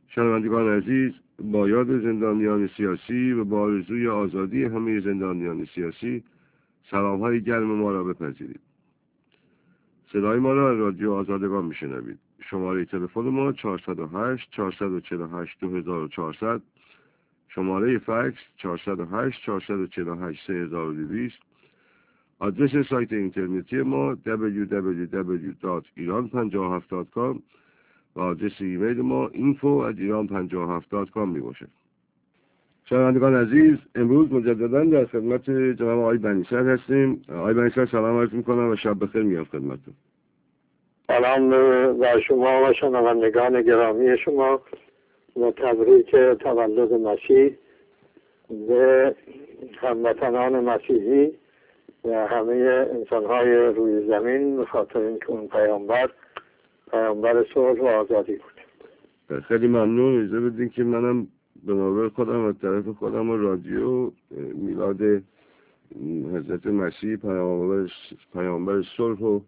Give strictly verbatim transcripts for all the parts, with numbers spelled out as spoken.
شنوندگان عزیز، با یاد زندانیان سیاسی و با آرزوی آزادی همه زندانیان سیاسی، سلام‌های گرم ما را بپذیرید. صدای ما را رادیو آزادگان میشنوید. شماره تلفن ما چهارصد و هشت چهارصد و چهل و هشت دو هزار و چهارصد، شماره فکس چهارصد و هشت چهارصد و چهل و هشت سه هزار و دویست، آدرس سایت اینترنتی ما دبلیو دبلیو دبلیو دات ایران پنجاه و هفت دات کام و آدرس ایمیل ما اینفو ات ایران پنجاه و هفت دات کام می باشد. شنوندگان عزیز، امروز مجددا در خدمت جناب آقای بنی‌سر هستیم. آقای بنی‌سر سلام عرض می‌کنم و شب بخیر میگم خدمتتون. سلام بر شما و شنوندگان گرامی شما و تبریک تولد مسیح به هموطنان مسیحی و همه انسان‌های روی زمین، به خاطر اینکه اون پیامبر پیامبر صلح و آزادی بود. خیلی ممنون. اجازه بدین که منم به نوبه خودم و طرف خودم و رادیو میلاد حضرت مسیح پیامبر پیامبر صلح و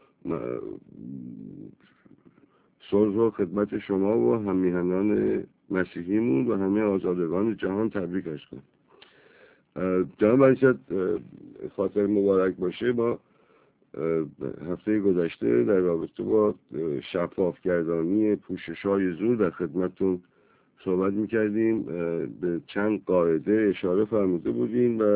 صلح و خدمت شما و همیهنان مسیحیمون و همه آزادگان جهان تبریک عرض کنم. جناب بنی‌سر، خاطر مبارک باشه. با هفته گذشته در رابطه با شفافگردانی پوشش‌های زور در خدمتتون صحبت می‌کردیم. به چند قاعده اشاره فرموده بودیم و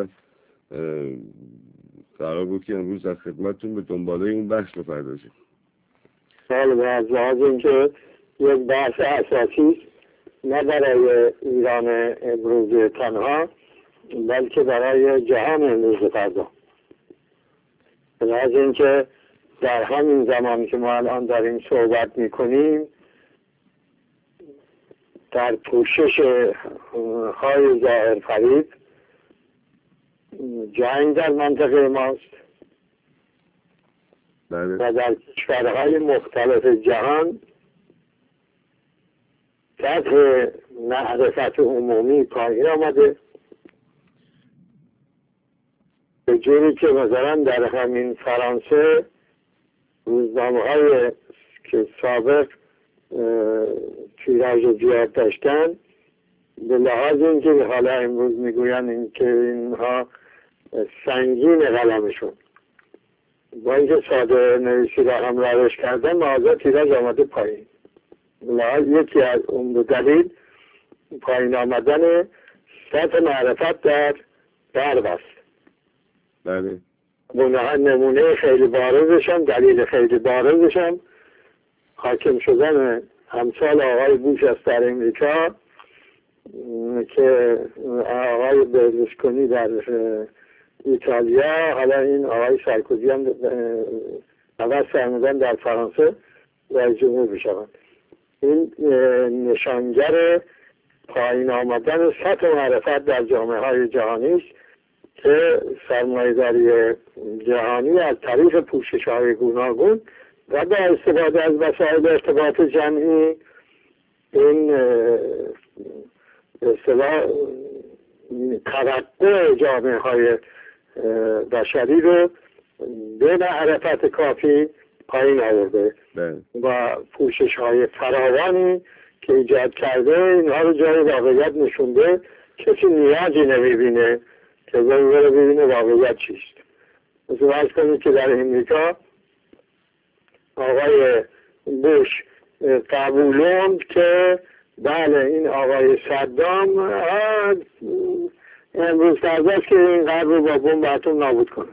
قرار بود که امروز در خدمتتون به دنباله اون بحث بپردازیم. بله، از لحاظ اینکه یک بحث اساسی نه برای ایران امروز تنها، بلکه برای جهان امروز فردا. به لحاظ اینکه در همین زمانی که ما الان داریم صحبت میکنیم، در پوشش های ظاهر فریب جنگ در منطقه ماست بله. و در کشورهای مختلف جهان سطح معرفت عمومی پایین آمده، به جوری که مثلا در همین فرانسه روزنامه های که سابق تیراژ زیاد داشتن، به لحاظ اینکه حالا امروز میگوین این که اینها سنگین قلمشون با اینکه ساده نویسی را هم روش کردن، مازه تیراژ آمده پایین. لحاظ یکی از اون دو دلیل پایین آمدن سطح معرفت در غرب است. بله. نمونه خیلی بارزشم، دلیل خیلی بارزشم حاکم شدن همسال آقای بوش است در امریکا، که آقای برلوسکونی در ایتالیا، حالا این آقای سارکوزی هم عوض فرمودن در فرانسه رئیس جمهور بشوند. این نشانگر پایین آمدن سطح معرفت در جامعه های جهانی است که سرمایه‌داری جهانی از طریق پوشش های گوناگون و با استفاده از وسایل ارتباط جمعی این اصطلاح توقع جامعه های بشری رو به معرفت کافی پایین آورده و پوشش های فراوانی که ایجاد کرده اینها رو جای واقعیت نشونده. کسی نیازی نمیبینه که ضروره ببینه واقعیت چیست. مثل فرض کنید که در امریکا آقای بوش قبولوند که بله این آقای صدام امروز فرداست که این غرب رو با بمب اتم نابود کنه.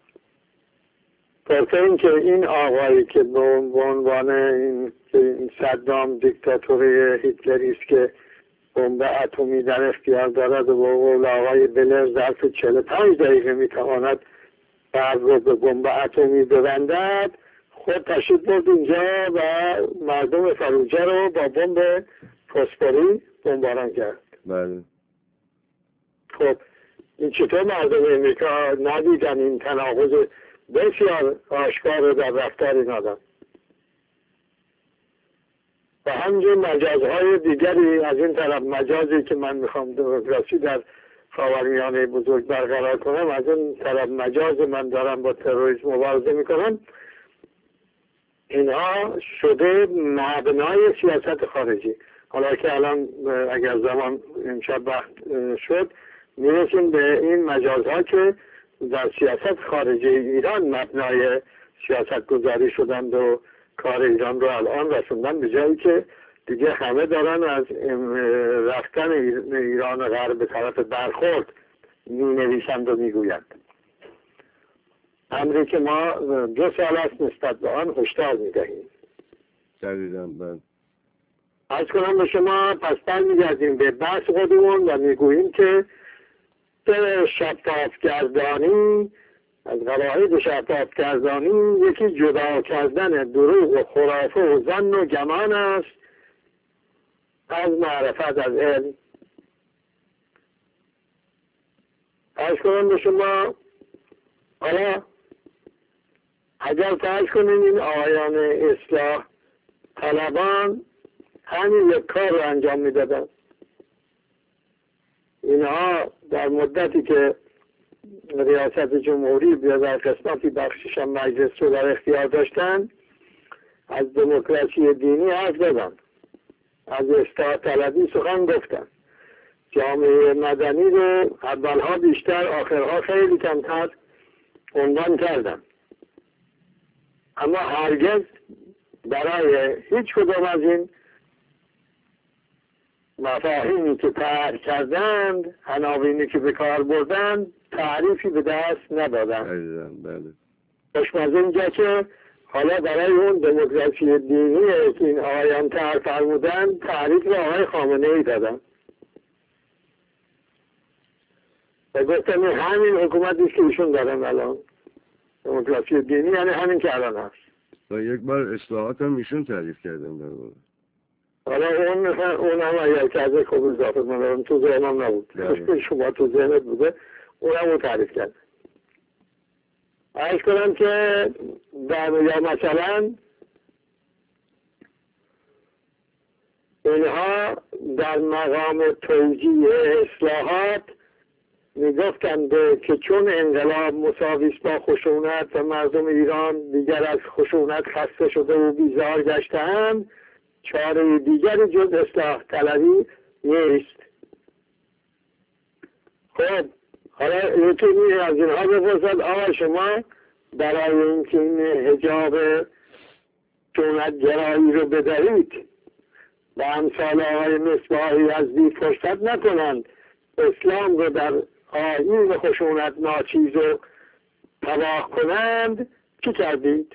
خاطر این که این آقایی که به عنوان این, این صدام دیکتاتوری هیتلری است که بمب اتمی در اختیار دارد و با قول آقای بلر ظرف چهل و پنج دقیقه میتواند غرب رو به بمب اتمی ببندد، خود تشریف برد اینجا و مردم فلوجه رو با بمب فسفوری بمباران کرد. بله. خب این چطور مردم امریکا ندیدن این تناقض بسیار آشکار رو در رفتار این آدم؟ و همینجور مجازهای دیگری از این طرف، مجازی که من میخوام دموکراسی در خاورمیانه بزرگ برقرار کنم، از این طرف مجاز من دارم با تروریسم مبارزه میکنم، اینها شده مبنای سیاست خارجی. حالا که الان اگر زمان امشب وقت شد میرسیم به این مجازها که در سیاست خارجی ایران مبنای سیاست گذاری شدند و کار ایران رو الان رسوندن به جایی که دیگه همه دارن از رفتن ایران غرب به طرف برخورد می نویسند و می گویند. امری که ما دو سال است نسبت به آن هشدار می دهیم. دقیقاً بله. عرض کنم به شما پس برمیگردیم به بحث خودمون و می گوییم که به شفاف گردانی از قواعد شفاف گردانی یکی جدا کردن دروغ و خرافه و ظن و گمان است از معرفت از علم. عرض کنم به شما حالا اگر فرض کنیم این آیان اصلاح طلبان همین یک کار رو انجام میدادن، اینها در مدتی که ریاست جمهوری یا در قسمتی بخشش هم مجلس رو در اختیار داشتن از دموکراسی دینی حرف زدن، از اصلاح طلبی سخن گفتن، جامعه مدنی رو اولها بیشتر آخرها خیلی کمتر عنوان کردن، اما هرگز برای هیچ کدام از این مفاهیمی که طرح کردند، عناوینی که به کار بردند، تعریفی به دست ندادند. بله. خوشمزه اینجا که حالا برای اون دموکراسی دینی که این آقایان طرح فرمودن تعریف رو آقای خامنه ای دادن و گفتن همین حکومتی که ایشون دارن الان دموکراسی دینی یعنی همین که الان هست. و یک بار اصلاحات هم ایشون تعریف کردن در واقع. حالا اون اون هم اگر که از خوب اضافه من تو ذهنم نبود، شما تو ذهنت بوده، اون هم تعریف کرد. عرض کنم که در یا مثلا اینها در مقام توجیه اصلاحات میگفتند که چون انقلاب مساویست با خشونت و مردم ایران دیگر از خشونت خسته شده و بیزار گشته‌اند، چاره دیگری جز اصلاح طلبی نیست. خب حالا یکی از اینها بپرسد آقا شما برای اینکه این حجاب خشونت گرایی رو بدهید و امثال آقای مصباحی یزدی فرصت نکنند اسلام رو در آیین خشونت ناچیز و تباه کنند، چی کردید؟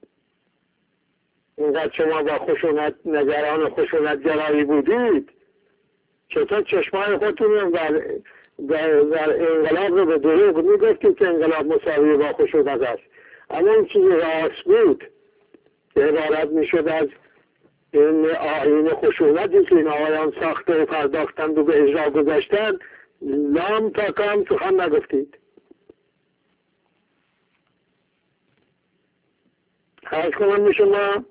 اینقدر شما با خشونت نگران و خشونت گرایی بودید، چطور چشمان خودتون رو در, در, در انقلاب رو به دروغ میگفتید که انقلاب مساوی با خشونت است، اما این چیزی راست بود که عبارت میشد از این آیین خشونتی که این آقایان ساخته و پرداختند و به اجرا گذاشتن، لام تا کام سخن نگفتید. خواهش کنم به شما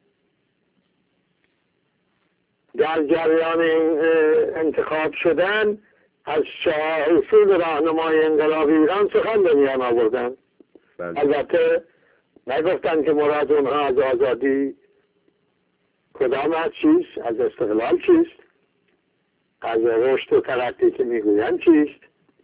در جریان انتخاب شدن از اصول راهنمای انقلاب ایران سخن به میان آوردن. البته نگفتن که مراد اونها از آزادی کدام از چیست، از استقلال چیست، از رشد و ترقی که میگویند چیست.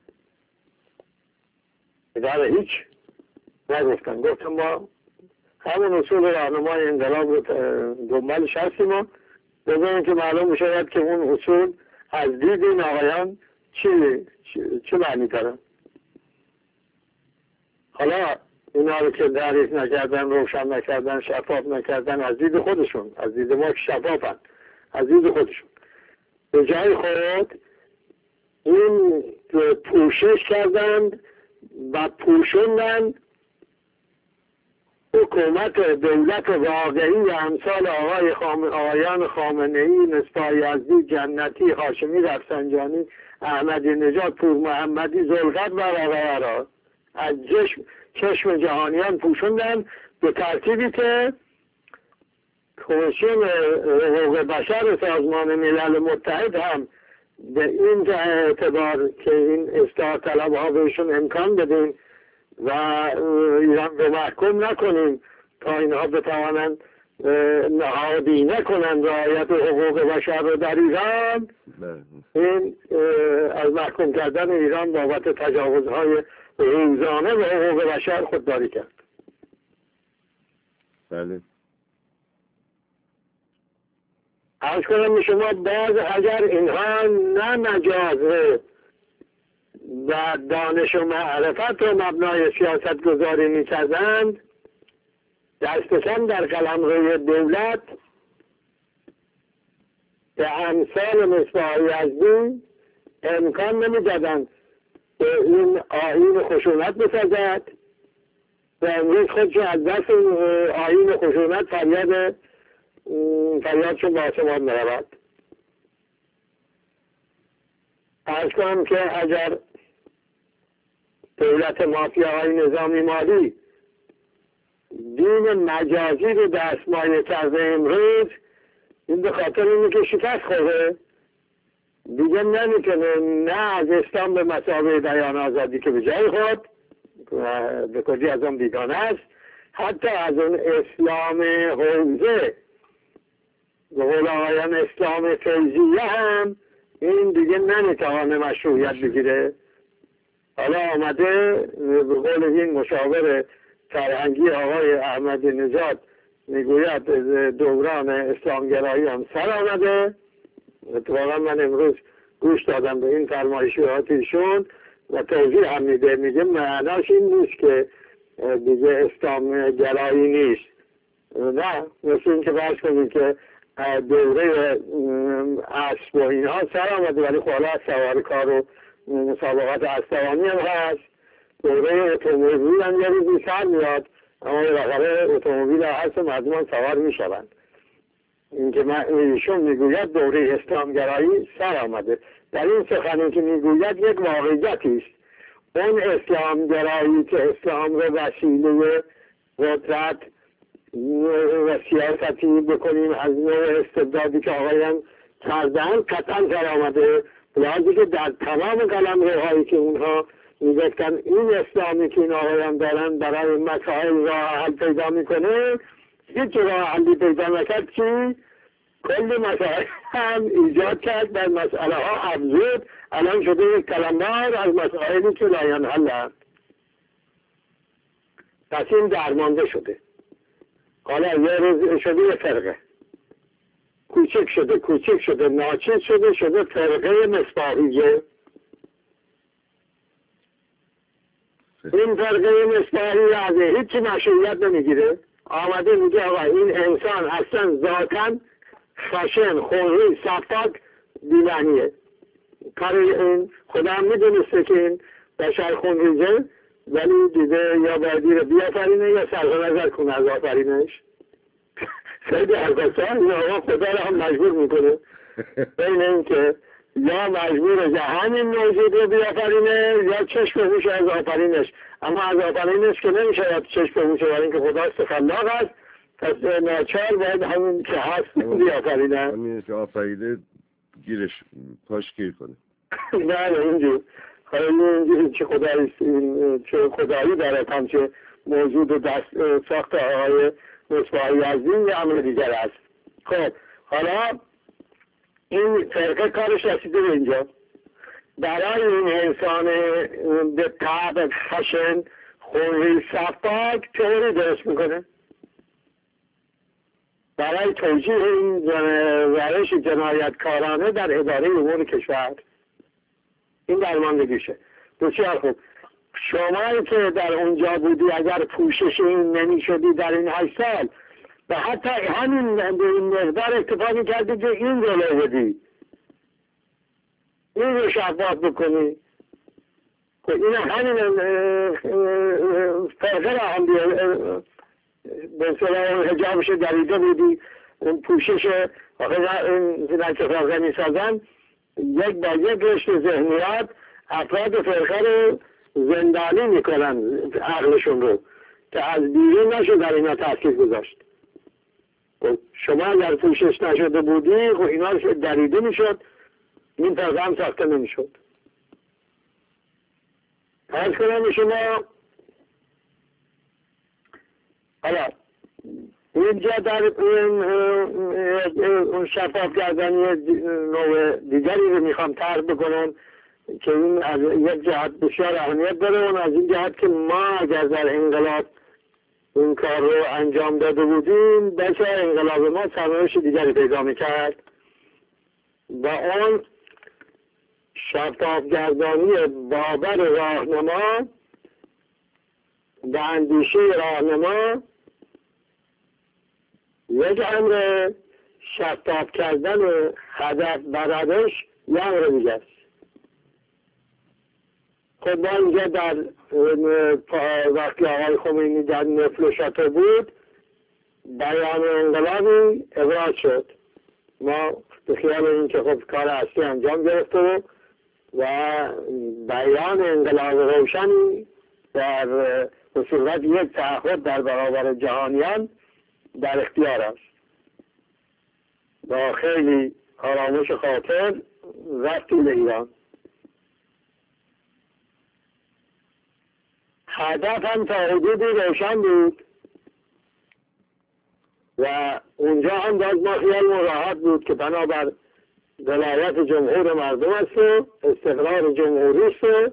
در هیچ نگفتن، گفتن ما همون اصول راهنمای انقلاب رو دنبالش هستیم و بذاریم که معلوم میشود که اون اصول از دید این آقایان چی چه معنی دارن. حالا اینا رو که تعریف نکردن، روشن نکردن، شفاف نکردن، از دید خودشون، از دید ما که شفافن، از دید خودشون به جای خود این پوشش کردند و پوشوندن حکومت دولت واقعی امثال آقای خام... آقایان خامنه‌ای، مصباح یزدی، جنتی، هاشمی، رفسنجانی، احمدی نژاد، پور محمدی، ذوالفقار و غیره از چشم چشم جهانیان پوشوندن به ترتیبی که کمیسیون حقوق بشر سازمان ملل متحد هم به این اعتبار که این اصلاح طلب ها بهشون امکان بدیم و ایران رو محکوم نکنیم تا اینها بتوانند نهادینه کنند رعایت حقوق بشر رو در ایران، این از محکوم کردن ایران بابت تجاوزهای روزانه به حقوق بشر خودداری کرد. بله. عرض کنم به شما باز اگر اینها نه مجازه و دانش و معرفت رو مبنای سیاست گذاری می کردند، دست کم در قلمروی دولت به امثال مصباح یزدی امکان نمی دادند به این آیین خشونت بسازد و امروز خودشو از دست آیین خشونت فریاد فریادشون به آسمان میرود. عرض کنم که اگر دولت مافیاهای نظامی مالی دین مجازی رو دستمایه کرده امروز، این به خاطر اینه که شکست خورده دیگه نمیتونه نه از اسلام به مثابه بیان آزادی که به جای خود به کلی از اون بیگانه است، حتی از اون اسلام حوزه به قول آقایان اسلام فیضیه هم این دیگه نمیتوانه مشروعیت بگیره. حالا آمده به قول این مشاور فرهنگی آقای احمدی نژاد میگوید دوران اسلامگرایی هم سر آمده. اتفاقا من امروز گوش دادم به این فرمایشات ایشون و توضیح هم میده، میگه معناش این نیست که دیگه اسلام گرایی نیست، نه، مثل این که فرض کنید که دوره اسب و اینها سر آمده ولی خواهلا از سوار کار و مسابقات اسبانی هم هست. دوره اتومبیل هم یه روزی سر میاد اما بالاخره اتومبیل هست و مردمان سوار میشوند. اینکه ایشون میگوید دوره اسلامگرایی سر آمده، در این سخنی که میگوید یک واقعیتی است. اون اسلامگرایی که اسلام رو وسیله قدرت و سیاستی بکنیم از نوع استبدادی که آقایان کردن قطعا سر آمده، لازم که در تمام قلمروهایی که اونها میگفتن این اسلامی که این آقایان دارن برای مسائل راه حل پیدا میکنه، هیچ راه حلی پیدا نکرد چی؟ کل مسائل هم ایجاد کرد، در مسئله ها افزود، الان شده یک کلمبار از مسائلی که لاین حل هست. پس این درمانده شده. حالا یه روز شده یه فرقه کوچک شده کوچک شده ناچیز شده شده فرقه مصباحیه. این فرقه مصباحی از هیچی مشروعیت نمیگیره، آمده میگه آقا این انسان اصلا ذاتاً خشن خونری صفاک بی‌معنیه. کار این خدا هم میدونسته که این بشر خونریزه، ولی دیده یا بردی رو بیافرینه یا صرف نظر کنه از آفرینش. خیلی حساسان این آقا خدا رو هم مجبور میکنه بین این که یا مجبور جهان این موجود رو بیافرینه یا چشم بهوش از آفرینش. اما از آفرینش که نمیشه یا چشم بهوش، برای اینکه خدا است خلاق است، پس ناچار باید همون که هست بیافرینه. همین که آفریده گیرش پاش گیر کنه. نه اینجور خیلی اینجوری چه خدایی چه خدایی داره همچه موجود دست ساخت آقای مصباح یزدی یا امر دیگر است. خب حالا این فرقه کارش رسیده به اینجا، برای این انسان به طبع خشن خونری صفاک تئوری درست میکنه برای توجیه این روش جنایتکارانه در اداره امور کشور. این درماندگیشه. بسیار خوب. شمایی که در اونجا بودی اگر پوشش این نمی شدی در این هشت سال و حتی همین به این مقدار اکتفا می کردی که این جلو بدی، این رو شفاف بکنی، این همین فرقه را هم به صلاح حجابش دریده بودی، اون پوشش این که فرقه می سازن یک با یک رشت ذهنیات افراد فرقه رو زندانی میکنن عقلشون رو که از بیرون نشد در اینا تاثیر گذاشت. شما اگر پوشش نشده بودی خب اینا دریده میشد، این فرقه هم ساخته نمیشد. عرض کنم شما حالا اینجا در اون اون شفاف کردنی نوع دیگری رو میخوام طرح بکنم که این از یک جهت بسیار اهمیت داره، اون از این جهت که ما اگر در انقلاب این کار رو انجام داده بودیم بلکه انقلاب ما سرنوشت دیگری پیدا میکرد و اون شفاف گردانی باور راهنما و اندیشه راهنما یک امر شفاف کردن هدف بر روش یک امر دیگه است. خب ما اینجا در وقتی آقای خمینی در نفل و شاتو بود بیان انقلابی ابراز شد، ما به خیال این که خب کار اصلی انجام گرفته و بیان انقلاب روشنی در به صورت یک تعهد در برابر جهانیان در اختیار است. با خیلی آرامش خاطر رفتیم به ایران. هدف هم تا حدودی روشن بود و اونجا هم باز ما خیال راحت بود که بنابر ولایت جمهور مردم است و استقرار جمهوری است و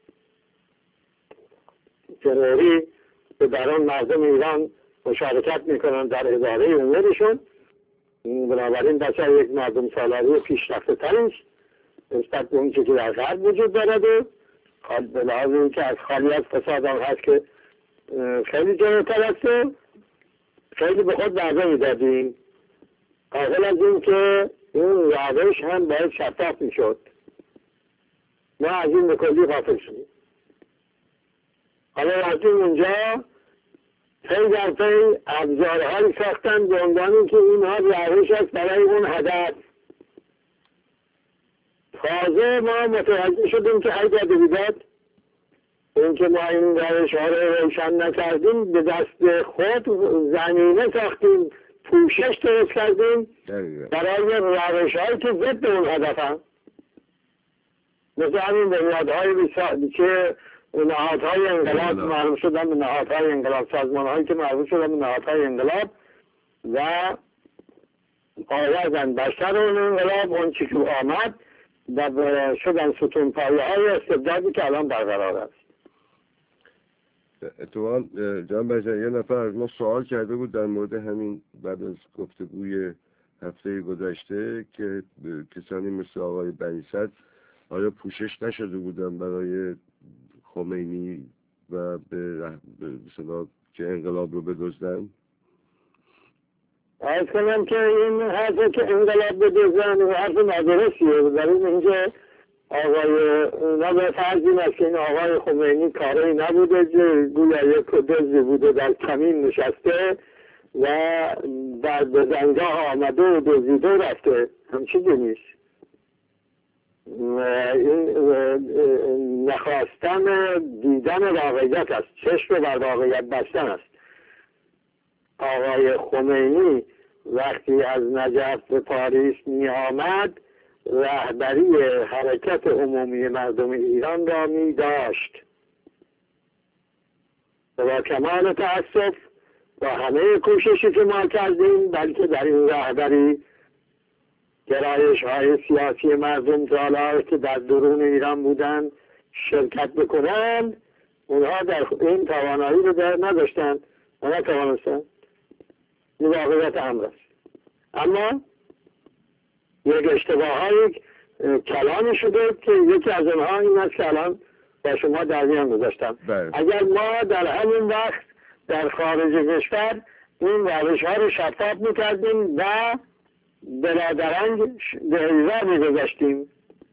جمهوری به درون مردم ایران مشارکت میکنن در اداره امورشون. بنابراین بسیار یک مردم سالاری پیشرفته تری است نسبت به اونچه که در غرب وجود دارد و به لحاظ اینکه از خالی از فساد هم هست که خیلی جلوتر است و خیلی به خود وعده میدادیم قابل از این که این روش هم باید شفاف میشد. ما از این به کلی غافل شدیم. حالا رفتیم اونجا پی در پی ابزارهایی ساختن به عنوان که اینها روش است برای اون هدف. تازه ما متوجه شدیم که هر داده بیداد این که ما این روش ها رو روشن نکردیم به دست خود زمینه ساختیم، پوشش درست کردیم برای روش هایی که ضد اون هدف هم. مثل همین بنیادهای که نهادهای انقلاب معروف شدن به نهادهای انقلاب، سازمان هایی که معروف شدن به نهادهای انقلاب و آوردن بستر اون انقلاب اون چی که آمد و شدن ستون پایه های استبدادی که الان برقرار است. اتفاقا جان بجن یه نفر از ما سوال کرده بود در مورد همین بعد از گفتگوی هفته گذشته که کسانی مثل آقای بنی‌صدر آیا پوشش نشده بودن برای خمینی و به مثلا که انقلاب رو بدزدن؟ عرض کنم که این حرفی که انقلاب بدزدن و حرف نادرستیه. در این اینجا آقای نباید فرض این است که این آقای خمینی کاری نبوده، گویا یک دزدی بوده در کمین نشسته و در بزنگاه آمده و دزدیده رفته. همچیزی نیست. این نخواستن دیدن واقعیت است، چشم بر واقعیت بستن است. آقای خمینی وقتی از نجف به پاریس می آمد رهبری حرکت عمومی مردم ایران را می داشت. با کمال تأسف با همه کوششی که ما کردیم بلکه در این رهبری گرایش های سیاسی مردم جالار که در درون ایران بودن شرکت بکنن اونها در این توانایی رو در نداشتن و نتوانستن. این واقعیت امر است. اما یک اشتباه های کلامی شده که یکی از اونها این است که الان با شما در میان گذاشتم. اگر ما در همین وقت در خارج کشور این روش ها رو شفاف میکردیم و بلادرنگ به ایزا میگذاشتیم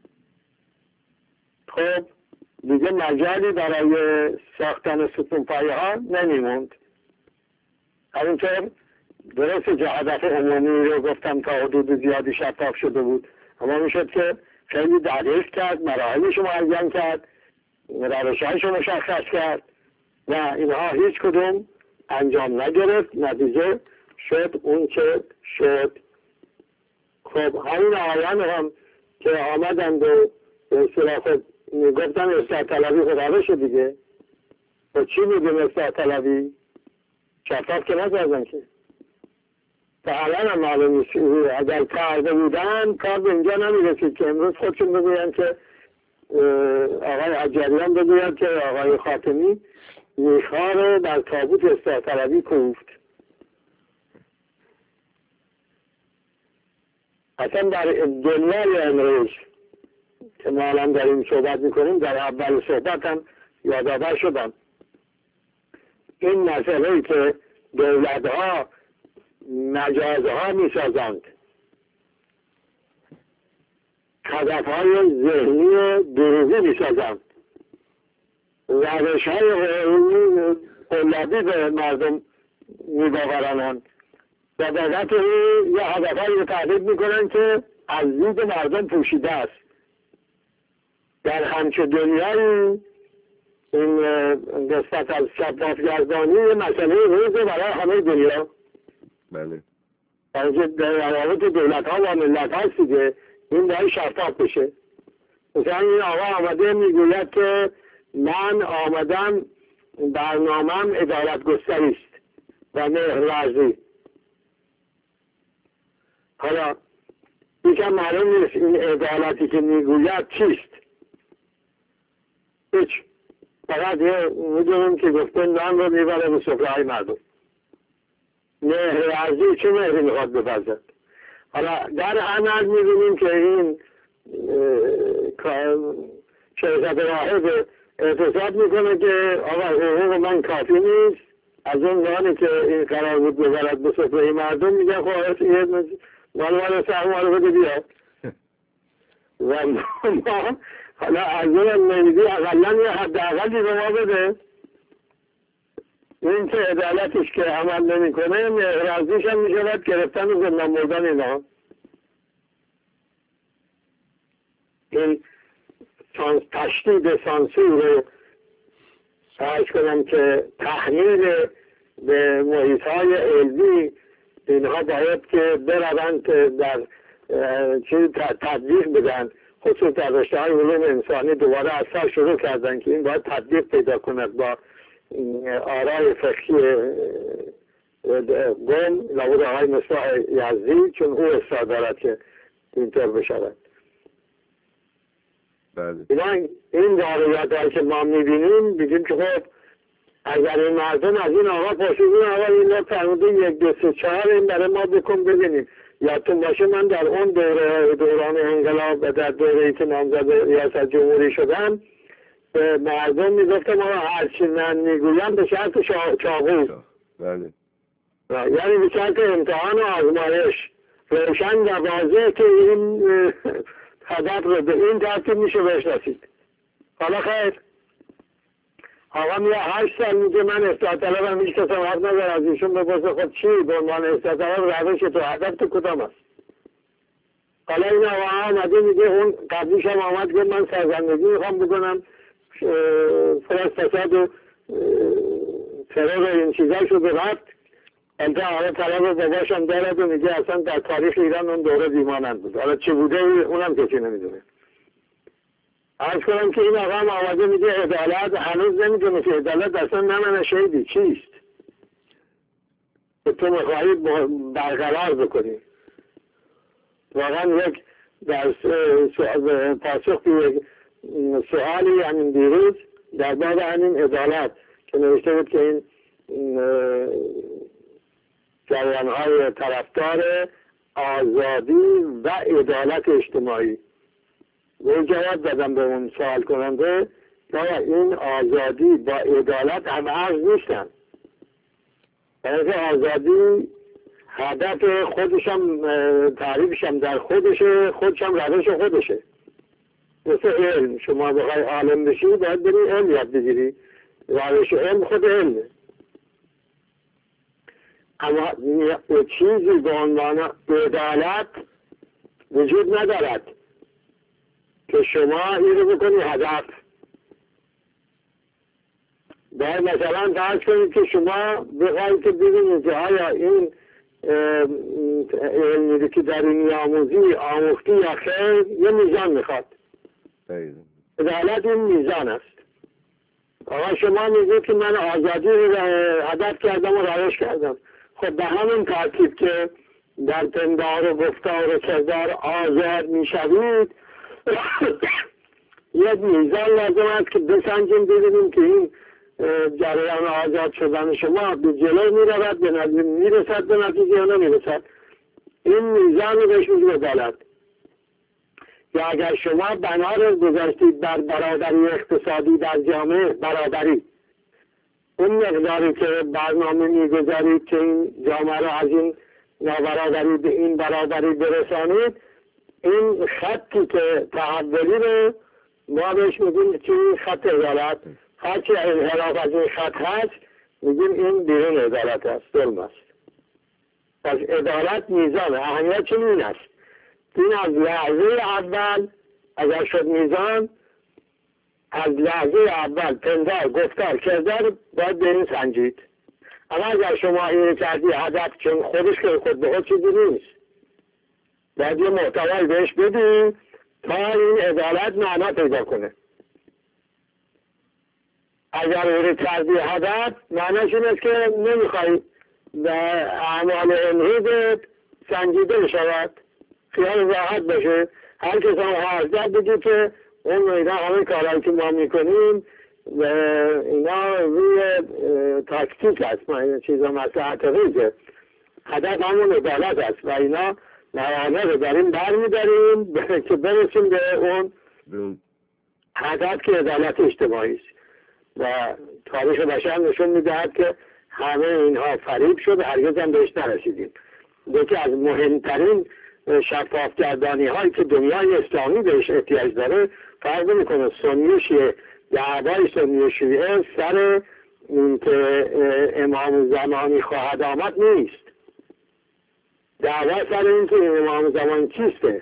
خب دیگه مجالی برای ساختن ستون پایه ها نمیموند. همینطور درست که هدف عمومی رو گفتم تا حدود زیادی شفاف شده بود، اما میشد که خیلی دقیق کرد، مراحلش رو معین کرد، روش‌هایش رو مشخص کرد و اینها هیچ کدوم انجام نگرفت. نتیجه شد اون که شد. خب همین آقایان هم که آمدند و به اصطلاح خود گفتن اصلاح طلبی خدا شد دیگه. و چی میگیم اصلاح طلبی؟ شفاف که نکردن که. فعلا هم معلوم نیست. اگر کرده بودن کار به اینجا نمیرسید که امروز خودشون بگوین که آقای حجریان بگوید که آقای خاتمی میخا رو در تابوت اصلاح طلبی کوفت. اصلا در دنیای امروز که ما الان داریم صحبت میکنیم، در اول صحبت هم یادآور شدم این مسئله که دولت‌ها مجازها میسازند، هدفهای ذهنی دروغی میسازند، روش‌های قلابی به مردم میباورانند و دولت یه هدفهایی رو تعریف میکنن که از دید مردم پوشیده است. در همچه دنیایی این نسبت از شفاف‌گردانی مسئله روزه برای همه دنیا. بله. در روابط دولت ها و ملت هاست دیگه، این باید شفاف بشه. مثلا این آقا آمده میگوید که من آمدم برنامه‌ام عدالت گستری است و مهرورزی. حالا یکم معلوم نیست این عدالتی که میگوید چیست. هیچ، فقط میدونم که گفته نان رو میبره به سفره‌های مردم. مهرورزی چه مهری میخواد بپرزد؟ حالا در عمل میبینیم که این شرکت واحد اعتصاب میکنه که آقا حقوق من کافی نیست، از اون نانی که این قرار بود ببرد به سفره مردم میگن خواهد یه مال مال سرما رو بده بیا. و ما حالا از اون نمیدی اقلا یه حد اقلی به ما بده. این که عدالتش که عمل نمی کنه مهرورزیش هم می شود گرفتن و زندان بردن اینا. این تشدید سانسور رو سعی کنم که تحمیل به محیط های علمی اینها باید که بروند در چیز تطبیق بدن، خصوص در رشته های علوم انسانی دوباره از سر شروع کردن که این باید تطبیق پیدا کند با آرای فقهی قم لابد آقای مصباح یزدی، چون او اصلاح دارد که اینطور بشود. بله. این واقعیت هایی که ما میبینیم بگیم که خب اگر این مردم از این آقا پاشیدین آقا این را فرموده یک دو سه چهار این برای ما بکن ببینیم. یادتون باشه من در اون دوره دوران انقلاب و در دوره‌ای که نامزد ریاست جمهوری شدم به مردم میگفتم آقا هرچی من میگویم به شرط چاقو. بله. یعنی به شرط امتحان و آزمایش روشن و واضح که این هدف رو به این ترتیب میشه بهش رسید. حالا خیر آقا میگه هشت سال میگه من اصلاح طلبم، هیچ کس هم حق نداره از ایشون بپرسه خود چی به عنوان اصلاح طلب روش تو هدف تو کدام است. حالا این آقا آمده میگه اون قبلیش هم آمد که من سرزندگی میخوام بکنم، فرست فساد و ترور این چیزا شده رفت. انتا آقا طلب باباشم دارد و میگه اصلا در تاریخ ایران اون دوره بیمانند بود. حالا چه بوده اونم کسی نمیدونه. عرض کنم که این آقا هم آمده میگه عدالت، هنوز نمیدونه که عدالت اصلا نمانه شهیدی چیست که تو میخواهی برقرار بکنی. واقعا یک در پاسخ به یک سوالی همین دیروز در باب همین عدالت که نوشته بود که این جریان‌های طرفدار آزادی و عدالت اجتماعی و جواب دادم به اون سوال کننده که این آزادی با عدالت هم عرض نیستن. برای آزادی هدف خودشم تعریفشم در خودشه، خودشم روش خودشه. مثل علم شما بخوای عالم بشی باید بری علم یاد بگیری، روش علم خود علمه. اما چیزی به عنوان عدالت وجود ندارد که شما این رو بکنی هدف. باید مثلا فرض کنید که شما بخواید که ببینید که آیا این علمی که در این آموزی آموختی یا خیر یه میزان میخواد. عدالت این میزان است. آقا شما میگید که من آزادی رو هدف کردم و روش کردم. خب به همین ترتیب که در پندار و گفتار و کردار آزاد میشوید، یک میزان لازم است که بسنجیم ببینیم که این جریان آزاد شدن شما به جلو میرود، به نتیجه میرسد، به نتیجه یا نمیرسد. این میزان رو بهش میگیم عدالت. یا اگر شما بنا رو گذاشتید بر برادری اقتصادی در جامعه، برادری، اون مقداری که برنامه میگذارید که این جامعه رو از این نابرابری به این برابری برسانید، این خطی که تحولی رو ما بهش میگیم که خط عدالت. هرچی انحراف از این خط هست میگیم این بیرون عدالت است، ظلم است. پس عدالت میزان اهمیت چون این است، این از لحظه اول اگر شد میزان، از لحظه اول پندار، گفتار، کردار باید به این سنجید. اما اگر شما این کردی هدف چون خودش که خود به خود چیزی نیست، باید یه محتوای بهش بدیم تا این عدالت معنا پیدا کنه. اگر این کردی هدف معناش این است که نمیخوای به اعمال امروز سنجیده بشود، خیال راحت باشه. هر کس هم حاضر بگی که اون اینا همه کارهایی که ما میکنیم و اینا روی تاکتیک است، ما این چیزا مصلحت ریزه، هدف همون عدالت است و اینا موانع رو داریم برمیداریم که برسیم به اون هدف که عدالت اجتماعی است. و تاریخ بشر نشون میدهد که همه اینها فریب شد، هرگز هم بهش نرسیدیم. یکی از مهمترین شفاف گردانی هایی که دنیای اسلامی بهش احتیاج داره، فرق میکنه سنی شیعه، دعوای سنی شیعه سر این که امام زمانی خواهد آمد نیست، دعوا سر این که امام زمان کیسته.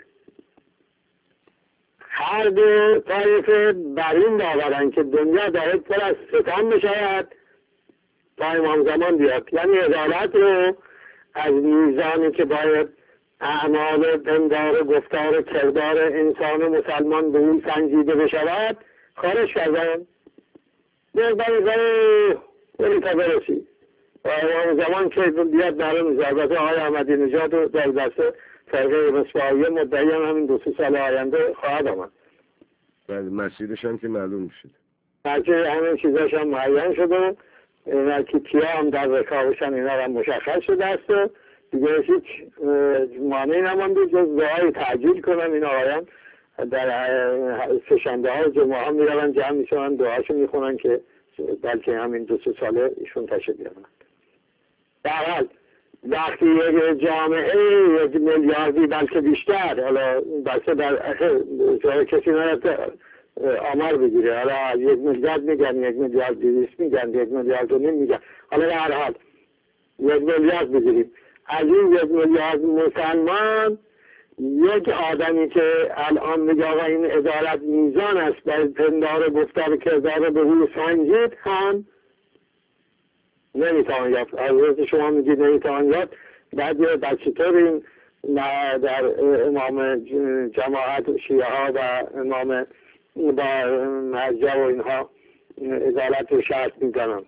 هر دو طایفه بر این باورن که دنیا داره پر از ستم بشود تا امام زمان بیاد. یعنی عدالت رو از میزانی که باید اعمال پندار و گفتار و کردار انسان مسلمان به این سنجیده بشود خارج کردن. بردن بری تا برسی و امام زمان که بیاد برای نظارت آقای احمدی نژاد رو در دست فرقه مصباحیه مدعی هم همین دو سه سال آینده خواهد آمد. بله، مسیرش هم که معلوم میشه. بلکه همین چیزاش هم معین شده، اینا که کیا هم در رکابشن اینا هم مشخص شده است. دیگه هیچ مانعی نمانده جز دعای تعجیل کنن. این آقایان در سه‌شنبه ها جمعه ها میرون جمع میشونن دعاشو میخونن که بلکه همین دو سه ساله ایشون تشریف بیارن. در حال وقتی یک جامعه یک میلیاردی بلکه بیشتر، حالا بلکه در جای کسی نرفته آمار بگیره، حالا یک میلیارد میگن، یک میلیارد دویست میگن، یک میلیارد و نیم میگن، حالا در هر حال یک میلیارد بگیریم. از این یک میلیارد مسلمان یک آدمی که الان میگه آقا این عدالت میزان است برای پندار گفتار کردار به روی سنجید هم نمیتوان یافت. از شما میگید نمیتوان یافت، بعد یه بچه طور این در امام جماعت شیعه ها و امام با مرجع و اینها عدالت رو شرط میدانند.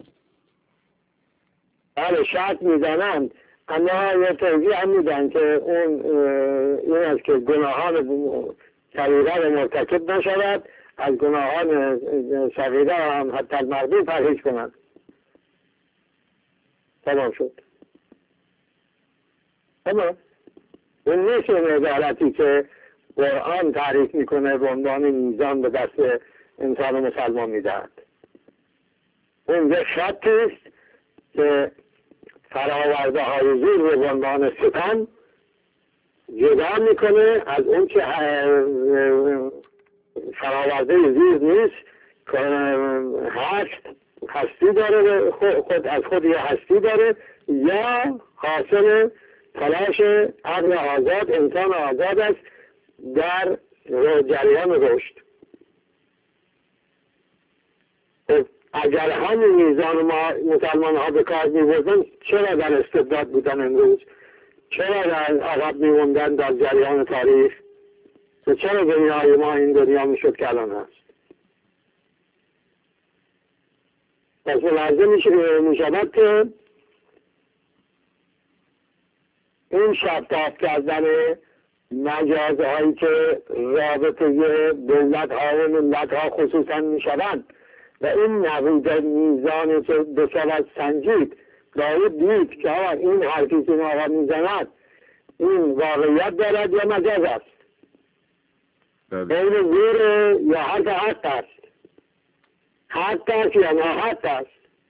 بله شرط میدانند، اما یه توضیح هم میدن که اون این است که گناهان کبیره رو مرتکب نشود، از گناهان صغیره هم حتی المرضی پرهیز کنند. تمام شد. اما اون نیست اون عدالتی که قرآن تعریف میکنه به عنوان میزان به دست انسان مسلمان میدهد. اون یک خطی است که فراورده های زیر رو به عنوان ستم جدا میکنه از اون که فراورده زیر نیست، هست هستی داره، خود از خود یه هستی داره، یا حاصل تلاش عقل آزاد، انسان آزاد است در جریان رشد. اگر همین میزان ما مسلمان ها به کار می‌بردن، چرا در استبداد بودن امروز؟ چرا در عقب می‌موندن در جریان تاریخ؟ و چرا دنیای ما این دنیا میشد که الان هست؟ پس ملاحظه میشود که این شفاف کردن مجازهایی که رابطه دولت ها و ملت ها خصوصا می شوند و این نبود میزانی که بشود سنجید باید دید که آقا این حرفی که آقا می زند این واقعیت دارد یا مجاز است، بین زور یا حرف حق است، حق است یا ناحق است.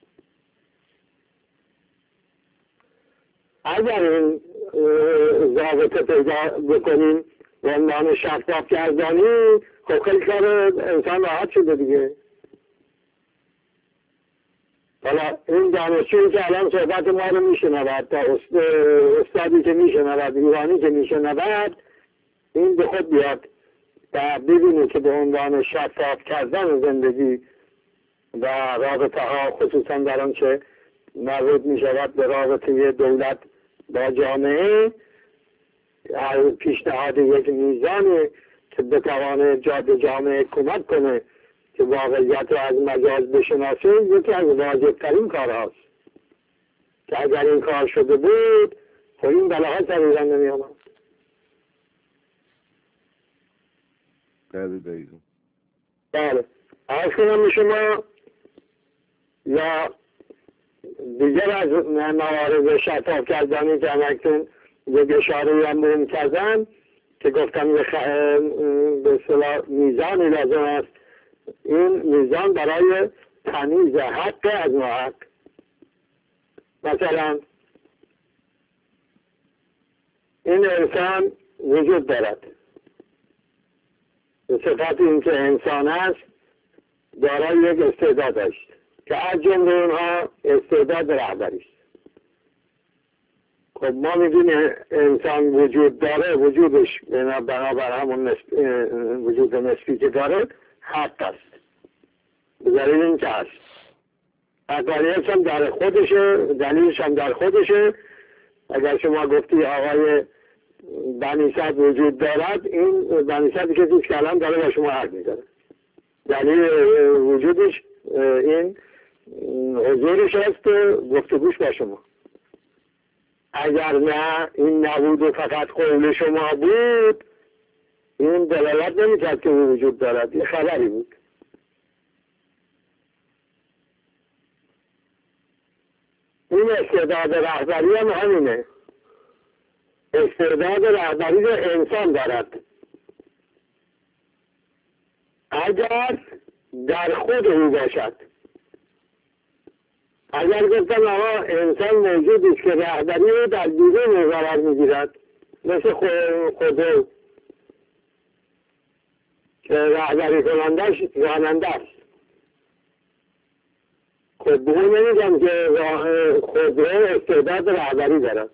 اگر این ضابطه پیدا بکنیم به عنوان شفاف گردانی، خب خیلی کار انسان راحت شده دیگه. حالا این دانشجویی که الان صحبت ما رو میشنود، تا استادی که میشنود، ایرانی که میشنود، این به خود بیاد و ببینه که به عنوان شفاف کردن زندگی و رابطه ها، خصوصا در آنچه مربوط می شود به رابطه دولت با جامعه، پیشنهاد یک میزانی که بتوانه به جامعه کمک کنه که واقعیت رو از مجاز بشناسه، یکی از واجبترین کار هاست که اگر این کار شده بود خب این بلاها سر ایران نمی آمد. بله دقیقا. بله از کنم شما یا دیگر از موارد شفاف کردنی که همکنون یک اشاره هم بهم کردن که گفتم به اصطلاح میزانی لازم است. این میزان برای تمیز حق از ناحق. مثلا این انسان وجود دارد، به صفت این که انسان است دارای یک استعداد داشت که از جمله اونها استعداد رهبری است. خب ما میگیم انسان وجود داره، وجودش بنابر همون نسب... وجود نسبی که داره حق است، دلیل این که هست، حقانیتش هم در خودشه، دلیلش هم در خودشه. اگر شما گفتی آقای بنی صد وجود دارد، این بنی صدی که دوست کلام داره با شما حق میداره، دلیل وجودش این حضورش هست، گفتگوش با شما. اگر نه این نبود و فقط قول شما بود، این دلالت نمی‌کرد که او وجود دارد، یه خبری بود. این استعداد رهبری هم همینه، استعداد رهبری رو انسان دارد اگر در خود او باشد. اگر گفتم آقا انسان موجودی است که رهبری رو در بیرون قرار میگیرد، مثل خود که رهبری کنندش راننده است، خود به اون نمیگم که خودرو استعداد رهبری دارد،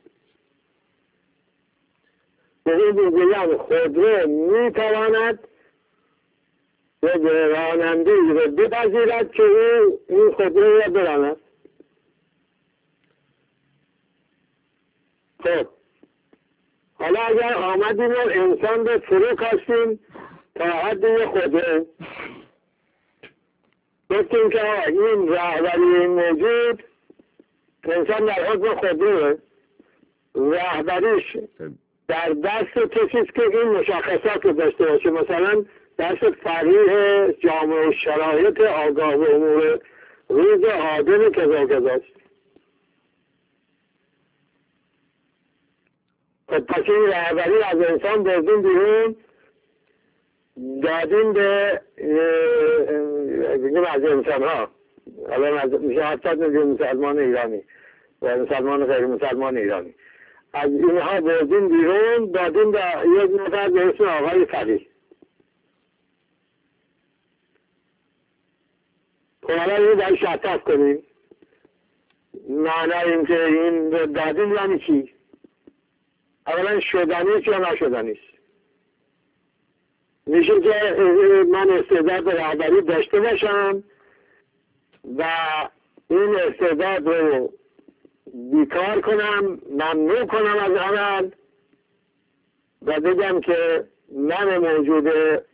به این میگویم خودرو میتواند یک راننده رو بپذیرد که او این خودرو را براند. خب حالا اگر آمدیم و انسان رو فرو کاشتیم تا حد یک خودرو، گفتیم که این رهبری موجود، انسان در حکم خودروه، رهبریش در دست کسیست که این مشخصات رو داشته باشه، مثلا دست فقیه جامعه شرایط آگاه به امور روز آدم کذا کذاست. خب پس این رهبری از انسان بردیم بیرون، دادیم به بگیم از انسان ها، الان میشه هفتاد میلیون مسلمان ایرانی و مسلمان غیر مسلمان ایرانی، از اینها بردیم بیرون دادیم به یک نفر به اسم آقای فقیه. خب حالا این باید شفاف کنیم معنی این که این دادیم یعنی چی؟ اولا شدنیست یا نشدنیست؟ میشه که من استعداد رهبری داشته باشم و این استعداد رو بیکار کنم، ممنوع کنم از عمل و بگم که من موجود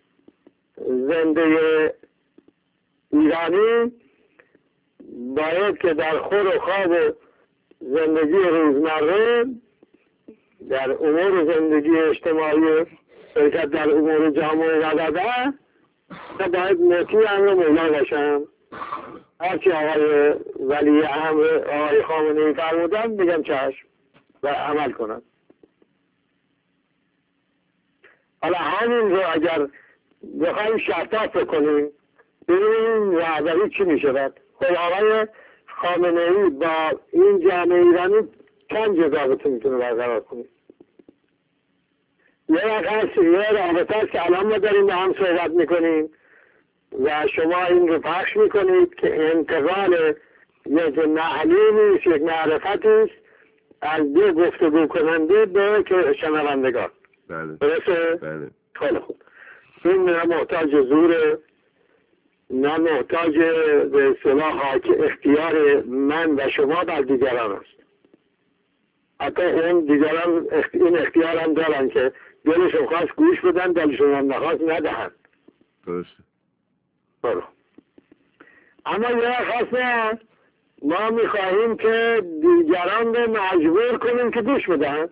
زنده ایرانی باید که در خور و خواب زندگی روزمره در امور زندگی اجتماعی شرکت در امور جامعه غزده تا باید مطیع امر مولا باشم. هرچی آقای ولی امر آقای خامنه‌ای فرمودن بگم چشم و عمل کنم. حالا همین رو اگر بخوایم شفاف کنیم ببینیم رهبری چی می شود. خب آقای خامنه‌ای با این جامعه ایرانی چند رابطه میتونه برقرار کنه؟ یه وقت یه رابطه است که الان ما داریم با هم صحبت میکنیم و شما این رو پخش میکنید که انتقال یک نحلی نیست، یک معرفتی است از دو گفتگو کننده به که شنوندگان. بله. درسته؟ بله. خیلی خوب. این نه محتاج زوره، نه محتاج به اصطلاح اختیار من و شما بر دیگران است. حتی اون دیگران این اختیار هم دارن که دلشون خواست گوش بدن، دلشون هم نخواست ندهن. درسته. برو. اما یه خواست نه، ما میخواهیم که دیگران رو مجبور کنیم که گوش بدن.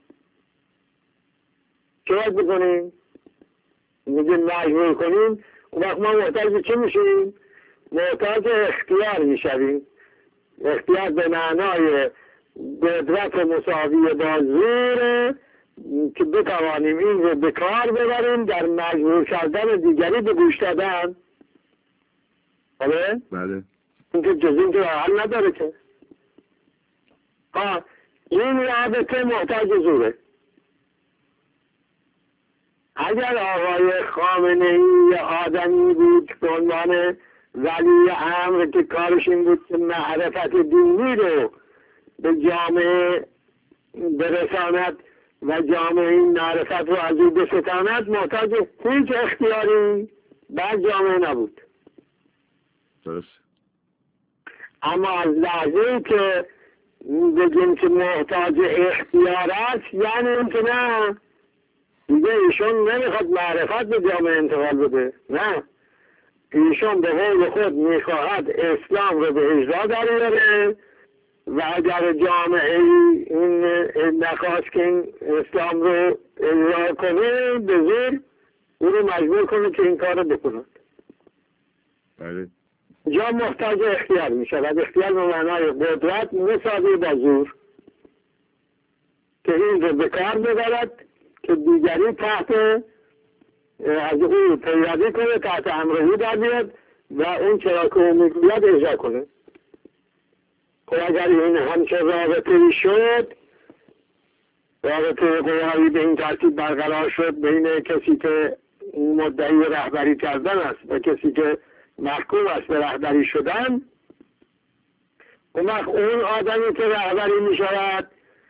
چه باید بکنیم؟ میگیم مجبور کنیم، اون وقت ما محتاج چه میشیم؟ محتاج اختیار میشویم. اختیار به معنای قدرت مساوی با زور که بتوانیم این رو به کار ببریم در مجبور کردن دیگری به گوش دادن. بله؟ بله. این که جز این که حل نداره که. ها این رابطه محتاج زوره. اگر آقای خامنه‌ای آدمی بود که به عنوان ولی امر که کارش این بود که معرفت دینی رو به جامعه برساند و جامعه این معرفت رو از او بستاند، محتاج هیچ اختیاری بر جامعه نبود. درست. اما از لحظه که بگیم که محتاج اختیار است، یعنی این که نه دیگه ایشون نمیخواد معرفت به جامعه انتقال بده. نه، ایشون به قول خود میخواهد اسلام رو به اجرا داره و اگر جامعه این نخواست که این اسلام رو اجرا کنه به زور او رو مجبور کنه که این کار رو بکنه. بله. جا محتاج اختیار می شود. اختیار به معنای قدرت مساوی با زور که این رو به کار ببرد که دیگری تحت از او پیروی کنه، تحت امر او در بیاد و اون چرا که او میگوید اجرا کنه. خب اگر این همچه رابطه شد، رابطه قوایی به این ترتیب برقرار شد بین کسی که مدعی رهبری کردن است و کسی که محکوم است به رهبری شدن، اون وقت اون آدمی که رهبری می شود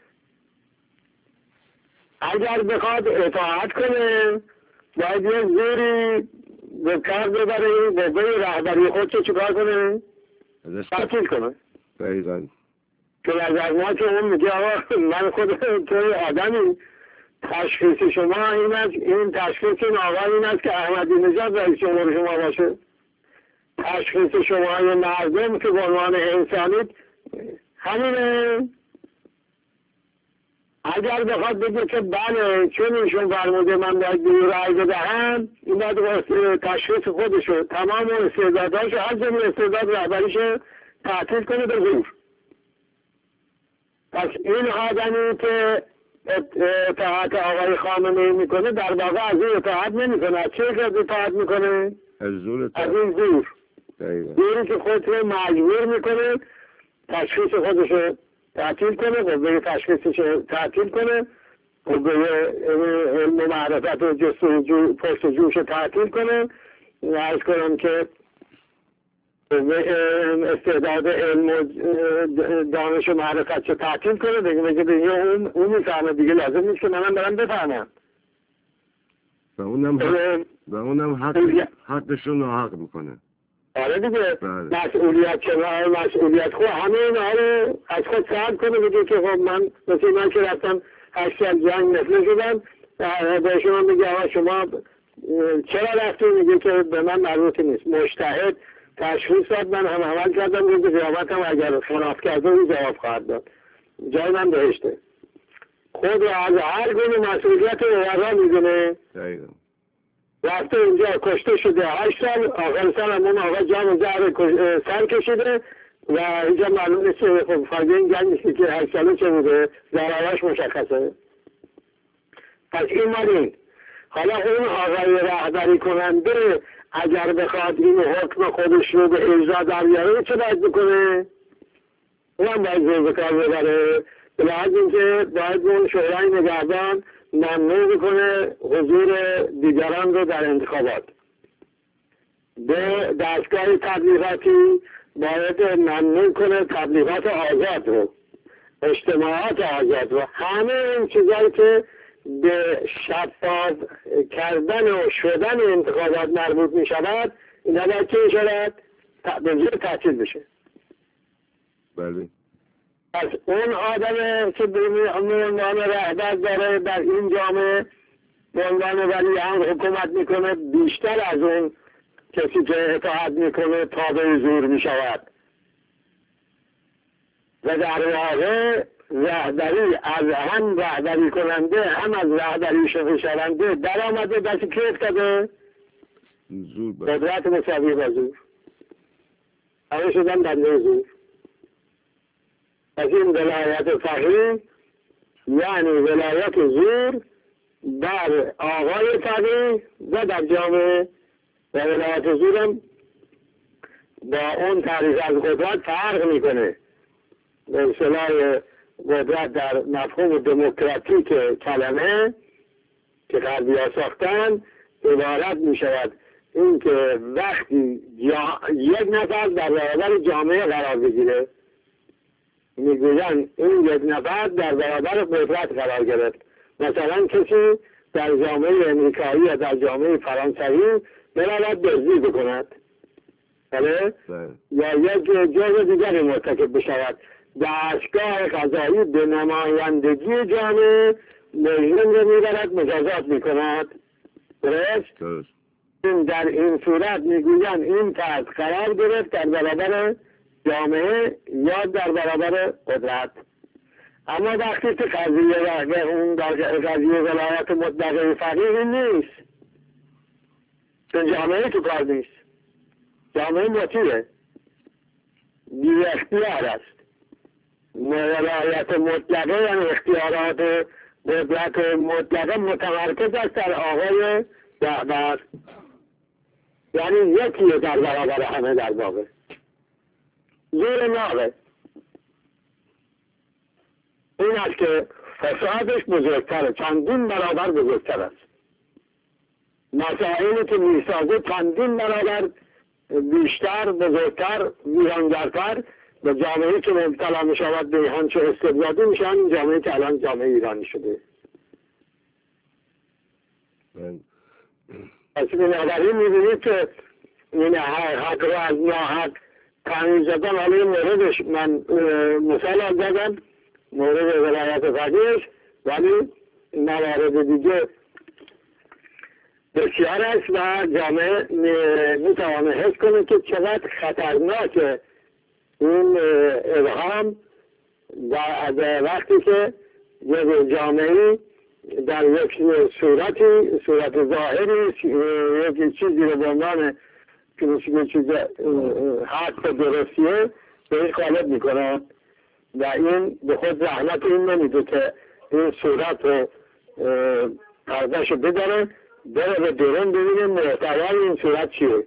اگر بخواد اطاعت کنه باید یه زوری به کار ببره به رهبری خود چه چکار کنه؟ تعطیل کنه. دقیقاً. که از ما که اون میگه آقا من خود توی آدمی، تشخیص شما این است، این تشخیص این آقا این است که احمدی نژاد رئیس جمهور شما باشه. تشخیص شما یه مردم که به عنوان انسانیت همینه. اگر بخواد بگه که بله چون ایشون فرموده من باید به رأی بدهم، این باید تشخیص خودشو تمام استعداداشو هر جمعه استعداد رهبریشو تعطیل کنه به زور. پس این آدمی که اطاعت آقای خامنه‌ای میکنه در واقع از این اطاعت نمیکنه. از چه که اطاعت میکنه؟ از زور. از این زور. زوری که خودت رو مجبور میکنه تشخیص خودشو تعطیل کنه، قوه تشخیصش تعطیل کنه، قوه علم و معرفت و جستجو پرسجوش تعطیل کنه. عرض کنم که استعداد علم و دانش و معرفت رو تعطیل کنه، دیگه میگه دیگه اون اون میفهمه، دیگه لازم نیست که منم برم بفهمم. و اونم حق و اونم حق حقشون رو حق میکنه. آره دیگه. مسئولیت چرا مسئولیت خود همه اینا رو از خود سرد کنه، بگه که خب من مثل من که رفتم هشت سال جنگ نفله شدم به شما میگه آقا شما چرا رفتی؟ میگه که به من مربوطی نیست. مجتهد تشخیص داد، من هم عمل کردم، روز قیامت هم اگر خلاف کرده او جواب خواهد داد، جای من بهشته. خب خود رو از هر گونه مسئولیت اوضاع میدونه. دقیقا. رفته اینجا کشته شده هشت سال، آخر سال هم اون آقا جام زهر سر کشیده و اینجا معلوم نیست که خب فایده این جنگ نیستی که هشت ساله چه بوده، ضرراش مشخصه. پس این مالین حالا اون آقای رهبری کننده اگر بخواد این حکم خودش رو به اجرا در بیاره چه باید بکنه؟ اون هم باید زیر بکار ببره. به لحاظ اینکه باید اون شورای نگهبان ممنوع بکنه حضور دیگران رو در انتخابات. به دستگاه تبلیغاتی باید ممنوع کنه تبلیغات آزاد رو، اجتماعات آزاد رو، همه این چیزایی که به شفاف کردن و شدن انتخابات مربوط می شود، این باید که شود به زیر تحصیل بشه. بله. پس اون آدم که به عنوان رهبر داره در این جامعه به عنوان ولی امر حکومت میکنه، بیشتر از اون کسی که اطاعت میکنه تابع زور میشود و در واقع رهبری از هم رهبری کننده هم از رهبری شونده در آمده دست که افتاده زور بله. قدرت مساوی با زور، همه شدن بنده زور. از این ولایت فقیه یعنی ولایت زور در آقای فقیه و در جامعه، و ولایت زور هم با اون تعریف از قدرت فرق میکنه. به اصطلاح قدرت در مفهوم دموکراتیک کلمه که غربی‌ها ساختن عبارت میشود این که وقتی جا... یک نفر در برابر جامعه قرار بگیره، میگویند این یک نفر در برابر قدرت قرار گرفت. مثلا کسی در جامعه امریکایی یا در جامعه فرانسوی برود دزدی بکند، بله؟ یا یک جرم دیگری مرتکب بشود، دستگاه قضایی به نمایندگی جامعه مجرم رو میبرد مجازات میکند. درست؟ درست. این در این صورت میگویند این فرد قرار گرفت در برابر جامعه یا در برابر قدرت. اما وقتی که قضیه اون قضیه ولایت مطلقه فقیه نیست، چون جامعه تو کار نیست، جامعه مطیعه، بی اختیار است. ولایت مطلقه یعنی اختیارات قدرت مطلقه متمرکز است در آقای رهبر، یعنی یکیه در برابر همه در واقع، زیر ناقه. این است که فسادش بزرگتره، چندین برابر بزرگتر است. مسائلی که میسازه چندین برابر بیشتر، بزرگتر، ویرانگرتر به جامعه که مبتلا می شود به هنچه استبدادی میشن، جامعه که الان جامعه ایرانی شده. پس بنابراین میبینید که این حق رو از ناحق تمیز زدن. حالا این موردش من مثال زدم، مورد ولایت فقیهش، ولی موارد دیگه بسیار است و جامعه میتوانه حس کنه که چقدر خطرناکه این ابهام در وقتی که یک جامعه در یک صورتی صورت ظاهری یک چیزی رو به عنوان که یک چیز حق و درستیه به این غالب میکنه و این به خود رحمت این نمیده که این صورت رو پردش رو بداره بره به درون ببینه محتوای این صورت چیه.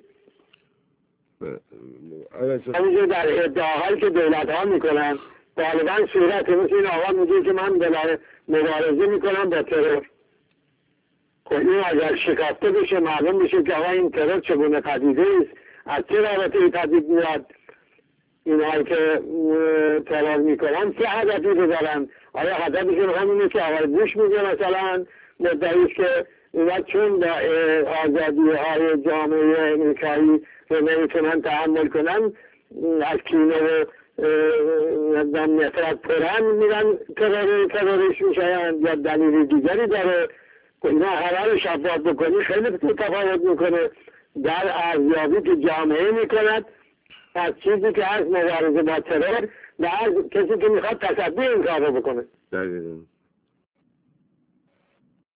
همینجور در ادعاهایی که دولت ها میکنن غالبا صورت مثل این آقا میگه که من مبارزه میکنم با ترور. خب این اگر شکافته بشه معلوم بشه که آقا این ترور چگونه پدیده است، از چه رابطه پدید میاد، اینهایی که ترور میکنن چه هدفی رو دارن؟ آیا هدفشون همینه که آقای بوش میگه مثلا مدعیست که اینا چون با آزادی های جامعه امریکایی رو نمیتونن تحمل کنن، از کینه و نفرت پرن میرن تروریست میشن یا دلیل دیگری داره. اینا همه رو شفاف بکنی خیلی تفاوت میکنه در ارزیابی که جامعه میکند از چیزی که از مبارزه با ترور و از کسی که میخواد تصدی این کار رو بکنه.